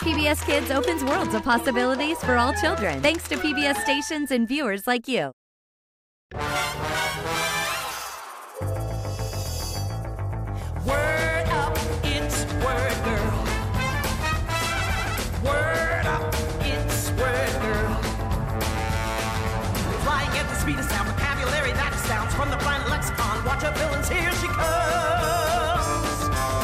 PBS Kids opens worlds of possibilities for all children, thanks to PBS stations and viewers like you. Word up, it's Word Girl. Word up, it's Word Girl. Flying at the speed of sound, vocabulary that astounds from the planet lexicon. Watch her villains, here she comes.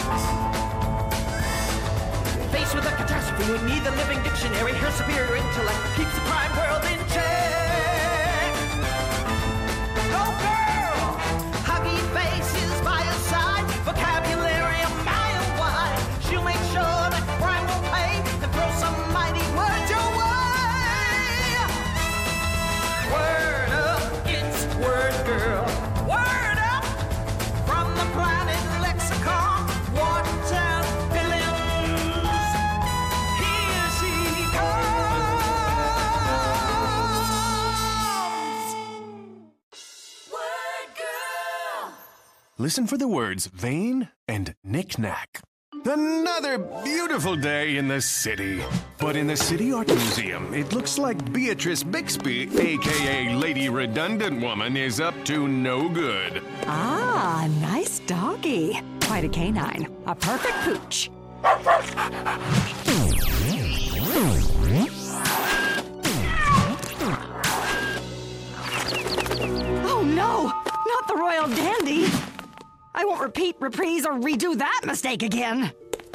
Faced with a catastrophe, we need the living dictionary. Her superior intellect keeps the crime world in check. Go girl! Huggy faces by her side, vocabulary a mile wide. She'll make sure that crime will pay and throw some mighty words your way. Word up, it's Word Girl. Word up from the planet lexicon. Watertown villains. Here she comes. Word Girl. Listen for the words vein and knick-knack. Another beautiful day in the city. But in the City Art Museum, it looks like Beatrice Bixby, a.k.a. Lady Redundant Woman, is up to no good. Ah, nice doggy. Quite a canine. A perfect pooch. Oh no! Not the Royal Dandy! I won't repeat, reprise, or redo that mistake again.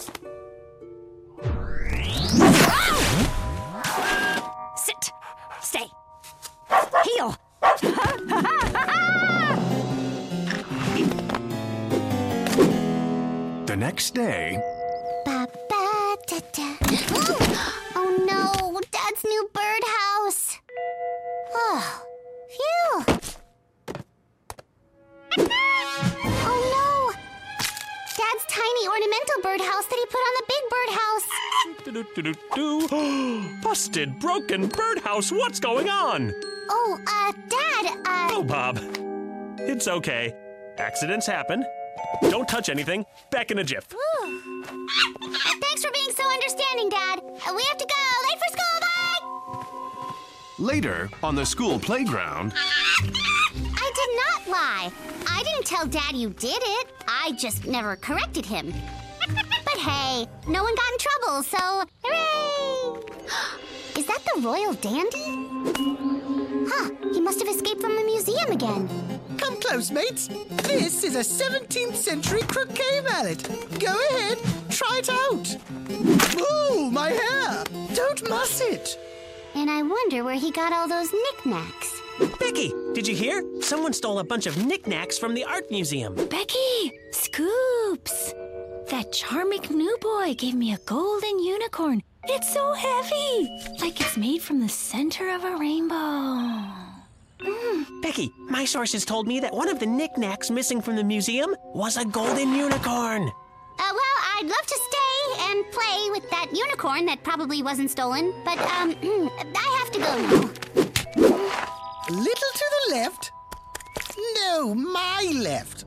Sit. Stay. Heel. The next day, Ba-ba-da-da. Oh no, Dad's new birdhouse. Oh, phew. Oh no, Dad's tiny ornamental birdhouse that he put on the big birdhouse. Busted, broken birdhouse. What's going on? Oh, Dad, Oh, Bob. It's okay. Accidents happen. Don't touch anything. Back in a jiff. Thanks for being so understanding, Dad. We have to go. Late for school, bye! later, on the school playground, I did not lie. I didn't tell Dad you did it. I just never corrected him. But hey, no one got in trouble, so hooray! Is that the Royal Dandy? Huh, he must have escaped from the museum again. Come close, mates. This is a 17th century croquet mallet. Go ahead, try it out. Ooh, my hair! Don't muss it. And I wonder where he got all those knickknacks. Becky, did you hear? Someone stole a bunch of knickknacks from the art museum. Becky! Scoops! That charming new boy gave me a golden unicorn. It's so heavy, like it's made from the center of a rainbow. Becky, my sources told me that one of the knickknacks missing from the museum was a golden unicorn. Well, I'd love to stay and play with that unicorn that probably wasn't stolen, but, I have to go now. A little to the left. No, my left.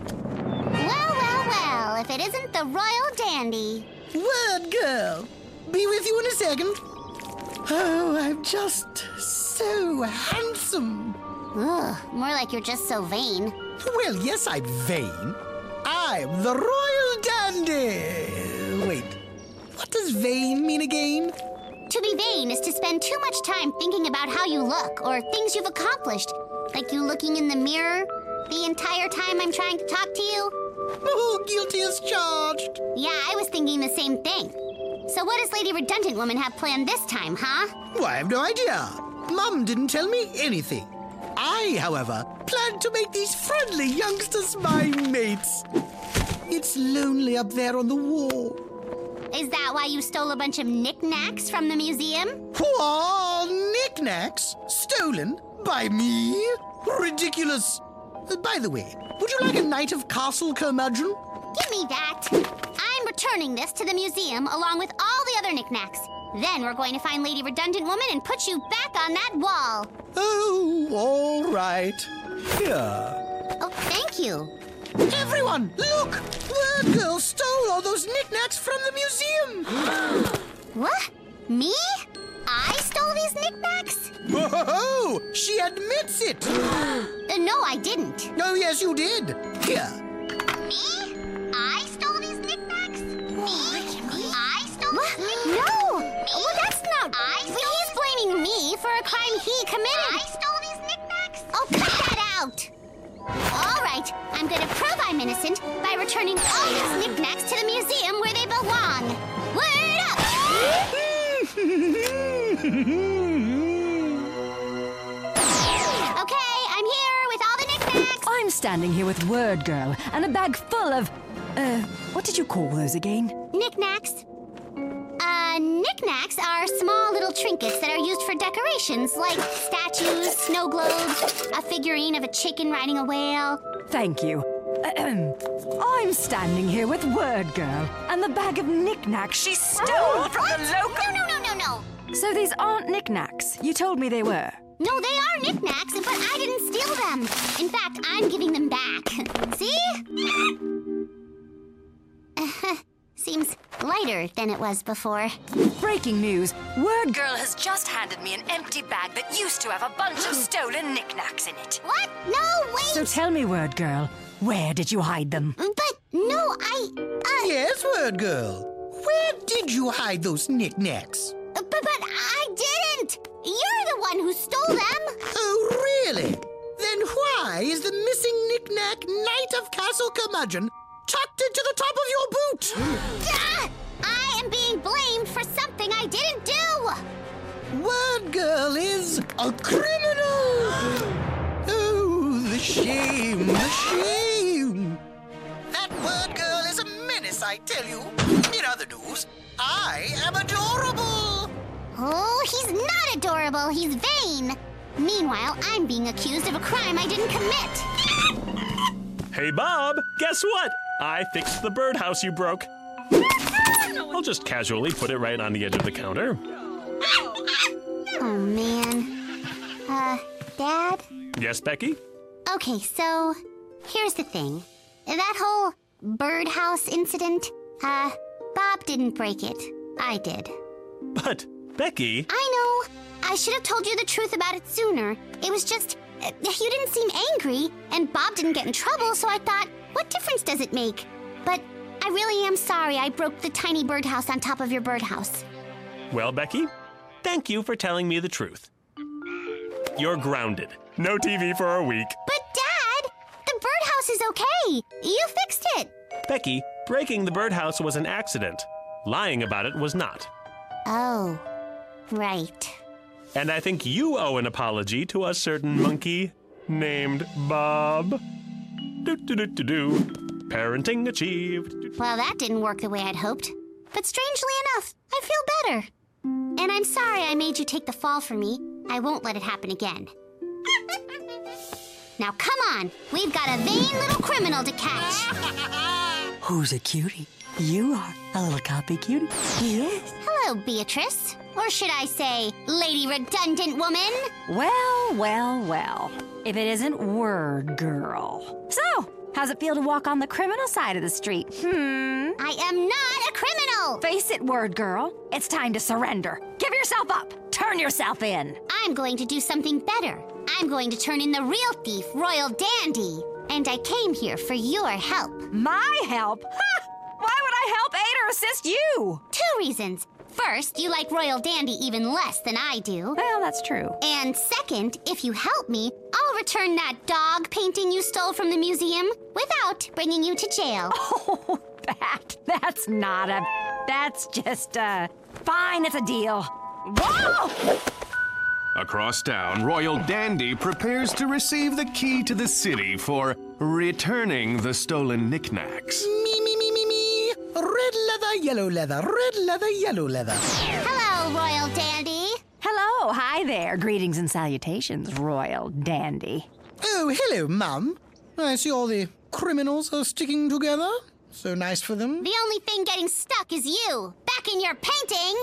Well, if it isn't the Royal Dandy. Word girl. Be with you in a second. Oh, I'm just so handsome. Ugh, more like you're just so vain. Well, yes, I'm vain. I'm the Royal Dandy. Wait, what does vain mean again? To be vain is to spend too much time thinking about how you look or things you've accomplished. Like you looking in the mirror the entire time I'm trying to talk to you. Oh, guilty as charged. Yeah, I was thinking the same thing. So what does Lady Redundant Woman have planned this time, huh? Well, I have no idea. Mum didn't tell me anything. I, however, plan to make these friendly youngsters my mates. It's lonely up there on the wall. Is that why you stole a bunch of knickknacks from the museum? What? Knickknacks? Stolen? By me? Ridiculous. By the way, would you like a night of Castle Curmudgeon? Give me that. I'm returning this to the museum along with all the other knickknacks. Then we're going to find Lady Redundant Woman and put you back on that wall. Oh, all right. Here. Oh, thank you. Everyone, look! Word Girl stole all those knickknacks from the museum. What? Me? I stole these knickknacks? Whoa! She admits it! No, I didn't. Oh, yes, you did. Here. Me? I stole these knickknacks? I stole these knickknacks? No! Well, that's not... He's blaming me for a crime he committed. I stole these knickknacks? Oh, cut that out! All right, I'm gonna prove I'm innocent by returning all these knickknacks to the museum where they belong. Word up! Okay, I'm here with all the knickknacks. I'm standing here with Word Girl and a bag full of... what did you call those again? Knickknacks? Knickknacks are small little trinkets that are used for decorations, like statues, snow globes, a figurine of a chicken riding a whale. Thank you. I'm standing here with Word Girl and the bag of knickknacks she stole from the local... No. So these aren't knickknacks. You told me they were. No, they are knickknacks, but I didn't steal them. In fact, I'm giving them back. See? Seems lighter than it was before. Breaking news. Word Girl has just handed me an empty bag that used to have a bunch of stolen knickknacks in it. What? No, wait! So tell me, Word Girl, where did you hide them? But, no, Yes, Word Girl. Where did you hide those knickknacks? But I didn't! You're the one who stole them! Oh, really? Then why is the missing knickknack Knight of Castle Curmudgeon tucked into the top of your boot? I am being blamed for something I didn't do! Word Girl is a criminal! Oh, the shame, the shame! That Word Girl is a menace, I tell you. In other news, I am adorable! Oh, he's not adorable, he's vain! Meanwhile, I'm being accused of a crime I didn't commit! Hey, Bob, guess what? I fixed the birdhouse you broke. I'll just casually put it right on the edge of the counter. Oh, man. Dad? Yes, Becky? Okay, so, here's the thing. That whole birdhouse incident, Bob didn't break it. I did. But, Becky... I know. I should have told you the truth about it sooner. It was just, you didn't seem angry, and Bob didn't get in trouble, so I thought, what difference does it make? But I really am sorry I broke the tiny birdhouse on top of your birdhouse. Well, Becky, thank you for telling me the truth. You're grounded. No TV for a week. But, Dad, the birdhouse is okay. You fixed it. Becky, breaking the birdhouse was an accident. Lying about it was not. Oh, right. And I think you owe an apology to a certain monkey named Bob. Do-do-do-do-do. Parenting achieved. Well, that didn't work the way I'd hoped. But strangely enough, I feel better. And I'm sorry I made you take the fall for me. I won't let it happen again. Now come on, we've got a vain little criminal to catch. Who's a cutie? You are a little copy cutie. Yes. Hello, Beatrice. Or should I say, Lady Redundant Woman? Well. If it isn't Word Girl. So, how's it feel to walk on the criminal side of the street? I am not a criminal. Face it, Word Girl. It's time to surrender. Give yourself up. Turn yourself in. I'm going to do something better. I'm going to turn in the real thief, Royal Dandy. And I came here for your help. My help? Ha! Why would I help aid or assist you? 2 reasons. First, you like Royal Dandy even less than I do. Well, that's true. And second, if you help me, I'll return that dog painting you stole from the museum without bringing you to jail. Oh, that's not a... That's just, fine, it's a deal. Whoa! Across town, Royal Dandy prepares to receive the key to the city for returning the stolen knickknacks. Me. Red leather, yellow leather, red leather, yellow leather. Hello, Royal Dandy. Hello, hi there. Greetings and salutations, Royal Dandy. Oh, hello, Mum. I see all the criminals are sticking together. So nice for them. The only thing getting stuck is you. Back in your painting.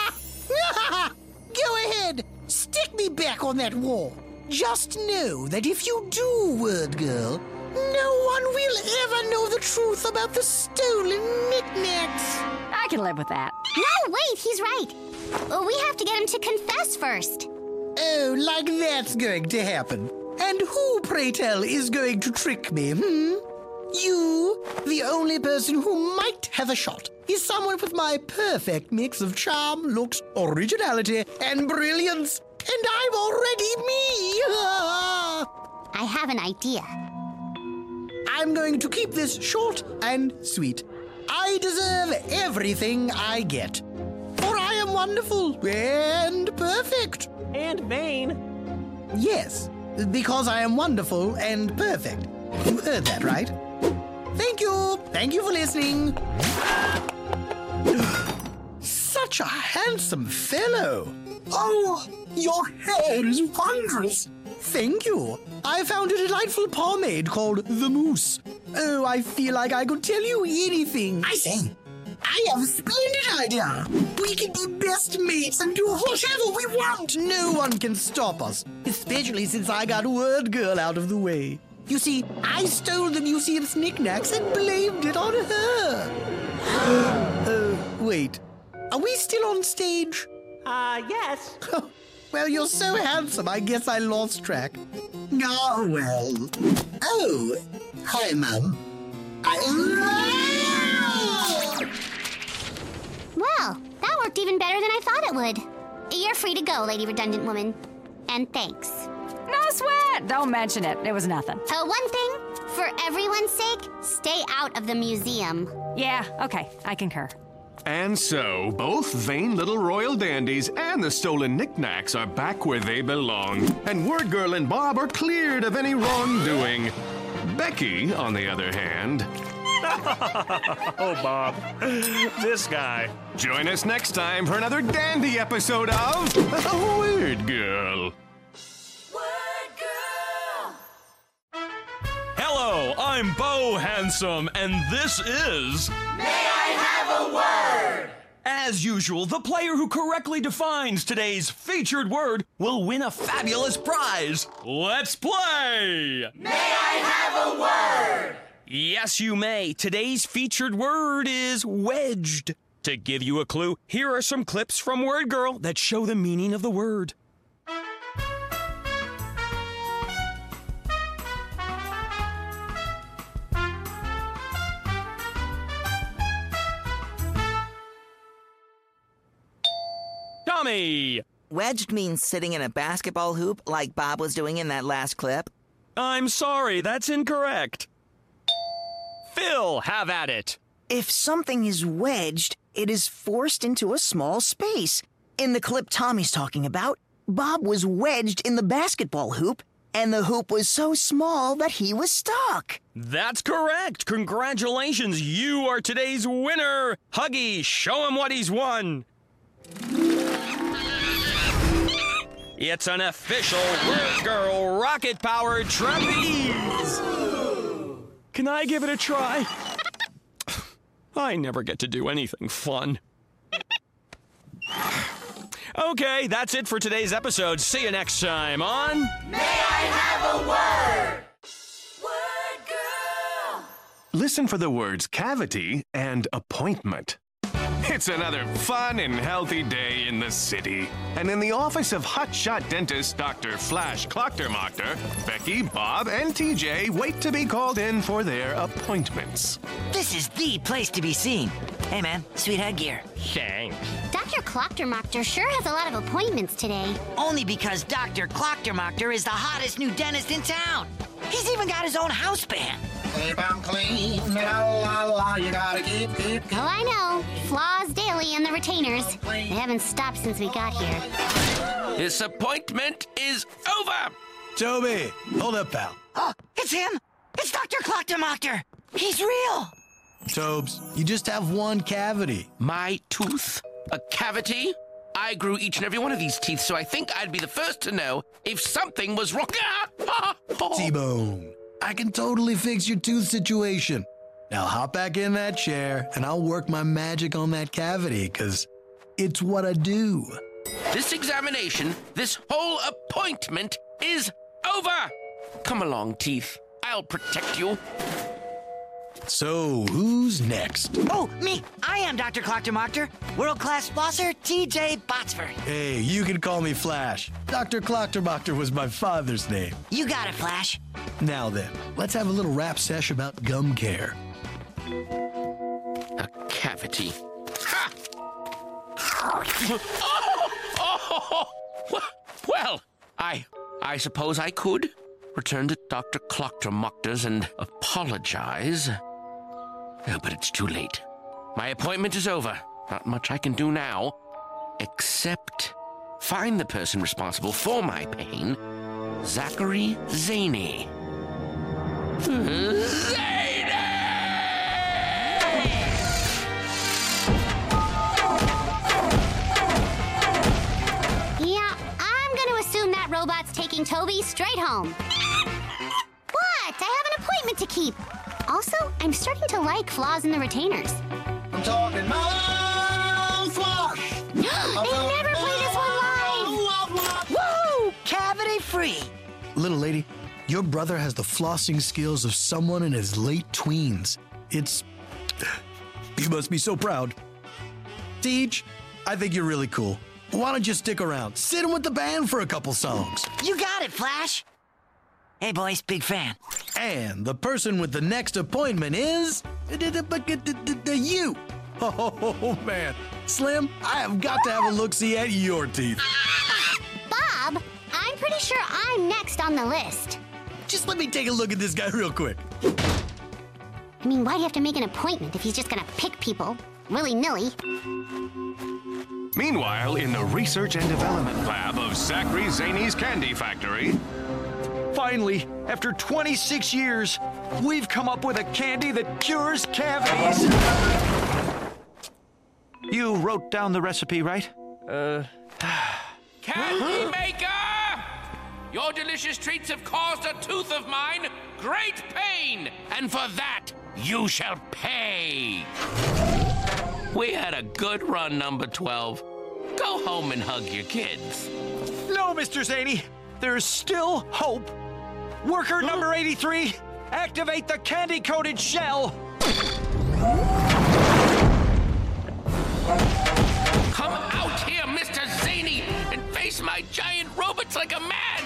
Go ahead. Stick me back on that wall. Just know that if you do, Word Girl, no one will ever know the truth about the stolen knickknacks. I can live with that. No, wait, he's right. We have to get him to confess first. Oh, like that's going to happen. And who, pray tell, is going to trick me, You, the only person who might have a shot, is someone with my perfect mix of charm, looks, originality, and brilliance. And I'm already me. I have an idea. I'm going to keep this short and sweet. I deserve everything I get. For I am wonderful and perfect. And vain. Yes, because I am wonderful and perfect. You heard that, right? Thank you. Thank you for listening. Such a handsome fellow. Oh, your hair is wondrous. Thank you. I found a delightful pomade called the Moose. Oh, I feel like I could tell you anything. I say, I have a splendid idea. We can be best mates and do whatever we want. No one can stop us, especially since I got Word Girl out of the way. You see, I stole the museum's knickknacks and blamed it on her. Wait. Are we still on stage? Yes. Well, you're so handsome, I guess I lost track. Oh, well. Oh, hi, Mum. Well, that worked even better than I thought it would. You're free to go, Lady Redundant Woman. And thanks. No sweat! Don't mention it. It was nothing. One thing, for everyone's sake, stay out of the museum. Yeah, okay. I concur. And so, both vain little royal dandies and the stolen knickknacks are back where they belong. And Word Girl and Bob are cleared of any wrongdoing. Becky, on the other hand... Oh, Bob. This guy. Join us next time for another dandy episode of Word Girl. Hello, I'm Bo Handsome, and this is... May I have a word? As usual, the player who correctly defines today's featured word will win a fabulous prize. Let's play! May I have a word? Yes, you may. Today's featured word is wedged. To give you a clue, here are some clips from Word Girl that show the meaning of the word. Tommy! Wedged means sitting in a basketball hoop like Bob was doing in that last clip. I'm sorry, that's incorrect. Phil, have at it. If something is wedged, it is forced into a small space. In the clip Tommy's talking about, Bob was wedged in the basketball hoop, and the hoop was so small that he was stuck. That's correct. Congratulations, you are today's winner. Huggy, show him what he's won. It's an official Word Girl rocket-powered trapeze. Can I give it a try? I never get to do anything fun. Okay, that's it for today's episode. See you next time on... May I have a word? Word Girl! Listen for the words cavity and appointment. It's another fun and healthy day in the city. And in the office of hotshot dentist Dr. Flash Clocktermockter, Becky, Bob, and TJ wait to be called in for their appointments. This is the place to be seen. Hey, man, sweet headgear. Thanks. Dr. Clocktermockter sure has a lot of appointments today. Only because Dr. Clocktermockter is the hottest new dentist in town. He's even got his own house band. Keep 'em clean, la la la, you gotta keep. Oh, I know. Flaws daily and the retainers. They haven't stopped since we got here. This appointment is over. Toby, hold up, pal. Oh, it's him. It's Dr. Clocktermockter. He's real. Tobes, you just have one cavity. My tooth? A cavity? I grew each and every one of these teeth, so I think I'd be the first to know if something was wrong. T-Bone, I can totally fix your tooth situation. Now hop back in that chair, and I'll work my magic on that cavity, 'cause it's what I do. This examination, this whole appointment is over. Come along, teeth. I'll protect you. So, who's next? Oh, me! I am Dr. Clocktomochter, world-class flosser TJ Botsford. Hey, you can call me Flash. Dr. Clocktomochter was my father's name. You got it, Flash. Now then, let's have a little rap sesh about gum care. A cavity. Ha! Well, I suppose I could return to Dr. Clocktomochter's and apologize. Oh, but it's too late. My appointment is over. Not much I can do now, except find the person responsible for my pain, Zachary Zaney. Yeah, I'm gonna assume that robot's taking Toby straight home. What? I have an appointment to keep. Also, I'm starting to like flaws in the retainers. I'm talking mouthwash. They never play this one live. Woo! Cavity free. Little lady, your brother has the flossing skills of someone in his late tweens. You must be so proud. Teach, I think you're really cool. Why don't you stick around? Sit in with the band for a couple songs. You got it, Flash. Hey, boys, big fan. And the person with the next appointment is... you. Oh, man. Slim, I have got to have a look-see at your teeth. Bob, I'm pretty sure I'm next on the list. Just let me take a look at this guy real quick. I mean, why do you have to make an appointment if he's just gonna pick people willy-nilly? Meanwhile, in the research and development lab of Zachary Zaney's Candy Factory... Finally, after 26 years, we've come up with a candy that cures cavities. You wrote down the recipe, right? Candy maker! Your delicious treats have caused a tooth of mine great pain, and for that you shall pay. We had a good run, number 12. Go home and hug your kids. No, Mr. Zaney, there's still hope. Worker number 83, activate the candy-coated shell. Come out here, Mr. Zaney, and face my giant robots like a man.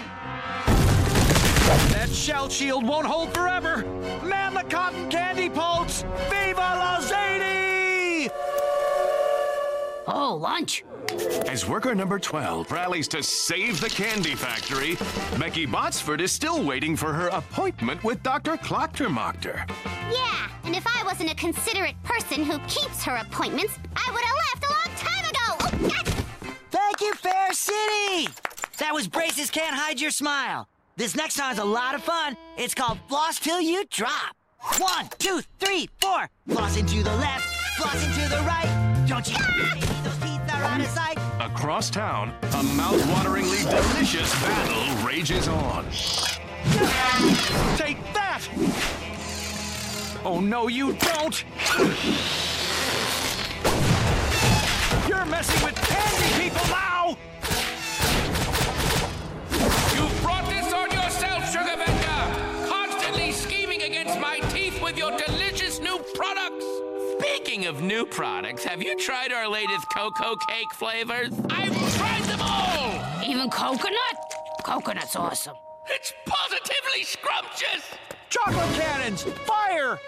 That shell shield won't hold forever. Man the cotton candy bolts. Viva la Zaney! Oh, lunch. As worker number 12 rallies to save the candy factory, Becky Botsford is still waiting for her appointment with Dr. Clocktomochter. Yeah, and if I wasn't a considerate person who keeps her appointments, I would have left a long time ago. Thank you, Fair City. That was Braces Can't Hide Your Smile. This next song is a lot of fun. It's called Floss Till You Drop. 1, 2, 3, 4. Floss into the left, floss into the right. Don't you baby, those teeth are out of sight. Across town, a mouth-wateringly delicious battle rages on. Take that! Oh, no, you don't! You're messing with candy people now! You've brought this on yourself, Sugar Vendor! Constantly scheming against my teeth with your delicious new products! Speaking of new products, have you tried our latest cocoa cake flavors? I've tried them all! Even coconut? Coconut's awesome. It's positively scrumptious! Chocolate cannons! Fire!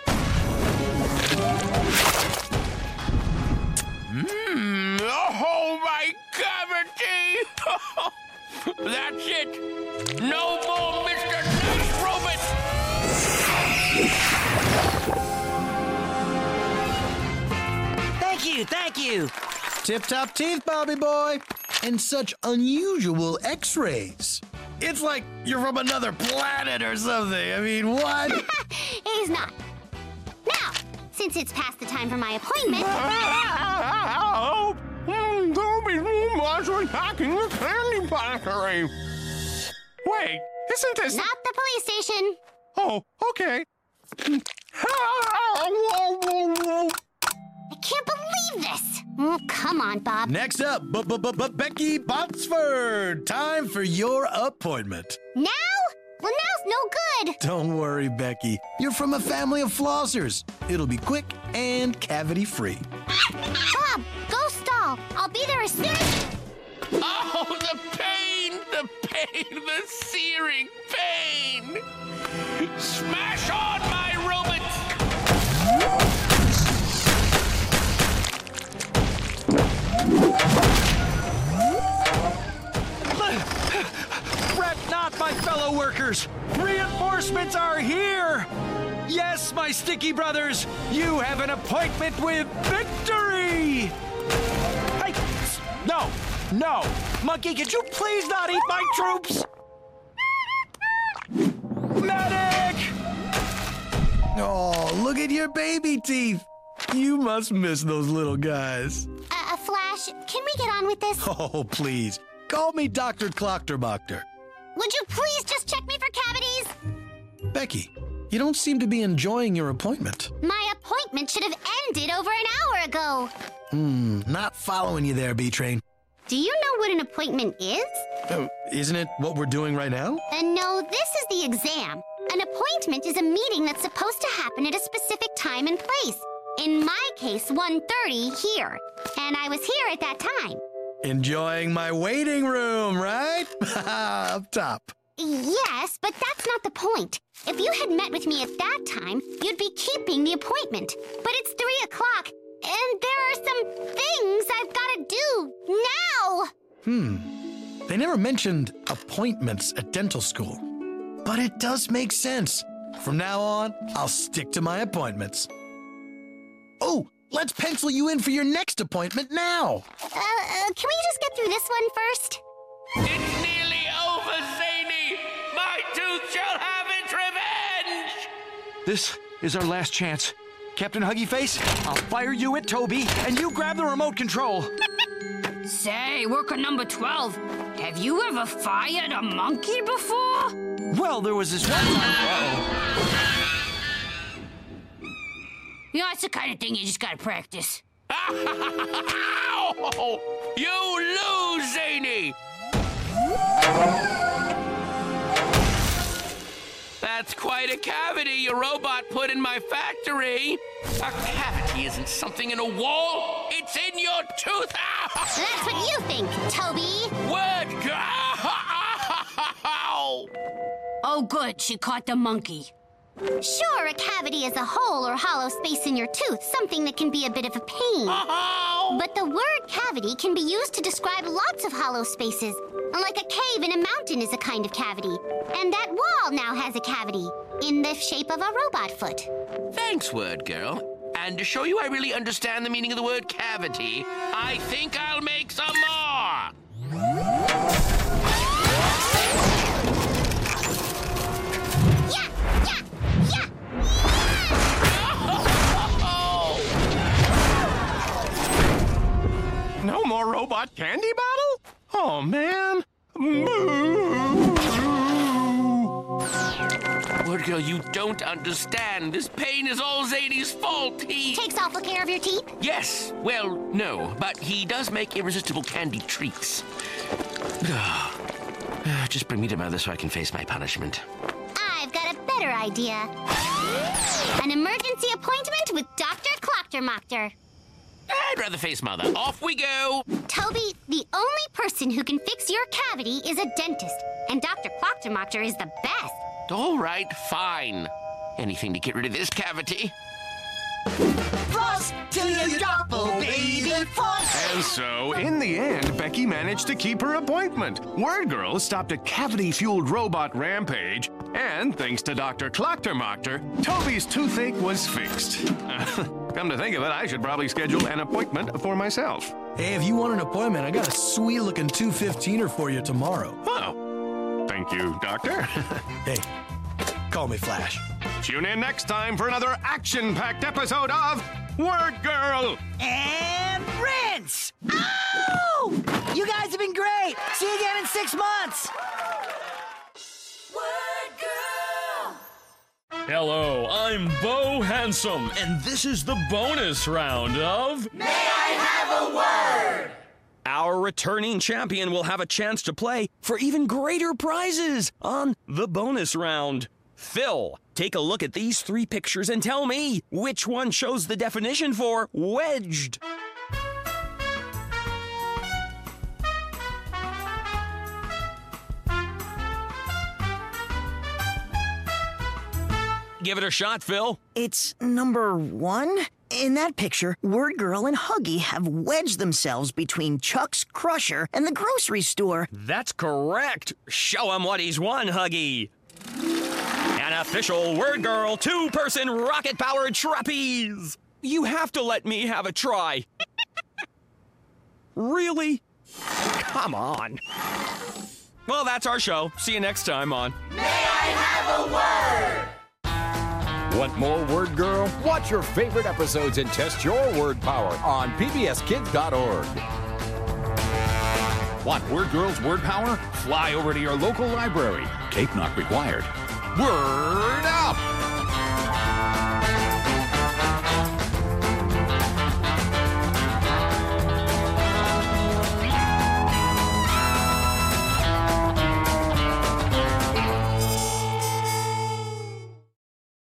Oh, my cavity! That's it! No more Mr. Nice Robot! Thank you. Tip-top teeth, Bobby boy. And such unusual x-rays. It's like you're from another planet or something. I mean, what? He's not. Now, since it's past the time for my appointment... Toby's robots are attacking the candy factory. Wait, isn't this... Not the police station. Oh, okay. I can't believe this. Oh, come on, Bob. Next up, Becky Botsford. Time for your appointment. Now? Well, now's no good. Don't worry, Becky. You're from a family of flossers. It'll be quick and cavity-free. Bob, go stall. I'll be there as soon as... Oh, the pain! The pain! The searing pain! Smash on, my robot! Fret not, my fellow workers! Reinforcements are here! Yes, my sticky brothers, you have an appointment with victory! Hey, no! No! Monkey, could you please not eat my troops? Medic! Oh, look at your baby teeth. You must miss those little guys. Flash, can we get on with this? Oh, please. Call me Dr. Clocktermochter. Would you please just check me for cavities? Becky, you don't seem to be enjoying your appointment. My appointment should have ended over an hour ago. Not following you there, B-Train. Do you know what an appointment is? Isn't it what we're doing right now? No, this is the exam. An appointment is a meeting that's supposed to happen at a specific time and place. In my case, 1:30 here. And I was here at that time. Enjoying my waiting room, right? Up top. Yes, but that's not the point. If you had met with me at that time, you'd be keeping the appointment. But it's 3 o'clock, and there are some things I've got to do now. They never mentioned appointments at dental school. But it does make sense. From now on, I'll stick to my appointments. Oh, let's pencil you in for your next appointment now. Can we just get through this one first? It's nearly over, Zany! My tooth shall have its revenge! This is our last chance. Captain Huggy Face, I'll fire you at Toby, and you grab the remote control. Say, worker number 12, have you ever fired a monkey before? Well, there was this one time... You know, it's the kind of thing you just gotta practice. You lose, Zany! That's quite a cavity your robot put in my factory. A cavity isn't something in a wall. It's in your tooth. That's what you think, Toby. Word go! Oh, good, she caught the monkey. Sure, a cavity is a hole or hollow space in your tooth, something that can be a bit of a pain. But the word cavity can be used to describe lots of hollow spaces. Like a cave in a mountain is a kind of cavity. And that wall now has a cavity, in the shape of a robot foot. Thanks, Word Girl. And to show you I really understand the meaning of the word cavity, I think I'll make some more. No more robot candy battle? Oh, man. Word Girl, you don't understand. This pain is all Zady's fault. He takes awful care of your teeth? Yes. Well, no, but he does make irresistible candy treats. Just bring me to Mother so I can face my punishment. I've got a better idea. An emergency appointment with Dr. Clocktermochter. I'd rather face Mother. Off we go. Toby, the only person who can fix your cavity is a dentist, and Dr. Clocktermochter is the best. All right, fine. Anything to get rid of this cavity. Floss till you drop, oh baby, floss. And so, in the end, Becky managed to keep her appointment. Word Girl stopped a cavity-fueled robot rampage, and thanks to Dr. Clocktermochter, Toby's toothache was fixed. Come to think of it, I should probably schedule an appointment for myself. Hey, if you want an appointment, I got a sweet-looking 215er for you tomorrow. Oh, thank you, Doctor. Hey, call me Flash. Tune in next time for another action-packed episode of Word Girl. And rinse! Oh! You guys have been great. See you again in 6 months. Word Girl! Hello, I'm Bo Handsome, and this is the bonus round of... May I have a word? our returning champion will have a chance to play for even greater prizes on the bonus round. Phil, take a look at these 3 pictures and tell me which one shows the definition for wedged. Give it a shot, Phil. It's number 1. In that picture, Word Girl and Huggy have wedged themselves between Chuck's Crusher and the grocery store. That's correct. Show him what he's won, Huggy. An official Word Girl 2-person rocket-powered trapeze. You have to let me have a try. Really? Come on. Well, that's our show. See you next time on May I Have a Word? Want more Word Girl? Watch your favorite episodes and test your word power on pbskids.org. Want Word Girl's word power? Fly over to your local library. Tape not required. Word up!